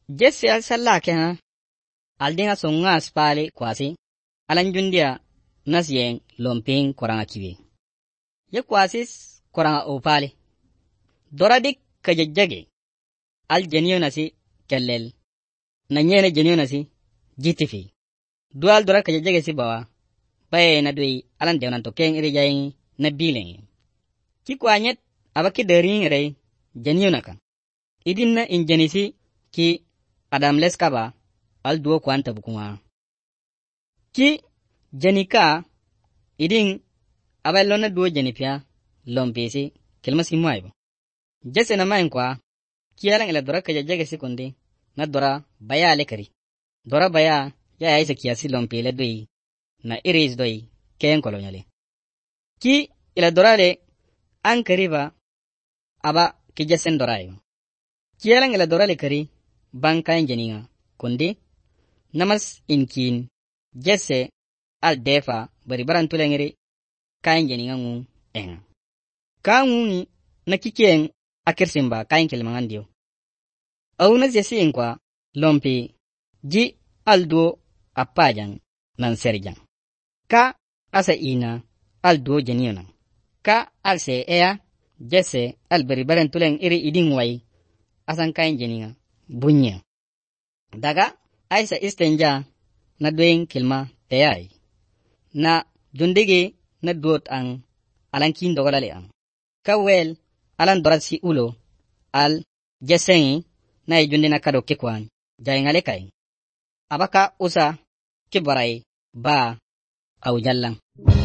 Jesse al salla kena aldinga songa spale kwasi alan jundia nasyen lomping koranga kiwe. Ye kwasis koranga opale. Doradik kajajjage al jeniyo nasi kellel na nyene jeniyo nasi jitifi. Dual dora kajajjage si bawa baye na dui alan dewnan to keng iri jayin na bilen. Ki kwanyet abaki derin rey jeniyo naka. Idin na injenisi ki Adam leskaba al duo kwanta bukuma. Ki jenika idin aballo na duo jenipia lompesi kelmasi muaibo. Jesse na main kwa ki alang ila dora kajajjage si kundi na dora baya lekari. Dora baya ya isa kiasi lompele dui na iris doi ken kolonyale. Ki ila dora le ankariba aba ki Jessen dorayo. Ki alang ila dora le kari bang kain jeninga kundi namas inkin Jesse al defa bari barantulengiri kain jeninga ngung enga. Ka ngungi na kikien akirsimba kain kelmangandio. Au na Jesse inkwa lompi ji aldo apajang nan serjang. Ka asa ina aldo jeniyona. Ka alse ea Jesse al bari barantuleng iri iding wai asan kain jeninga bunya. Daga aisa istenja na doing kilma teyai. Na jundigi na duot ang alankin dogolale ang. Kawel alan dorat si ulo al Jesengi na jundi na kado kikwan jay ngalekay. Abaka usa kibaray ba au jallang.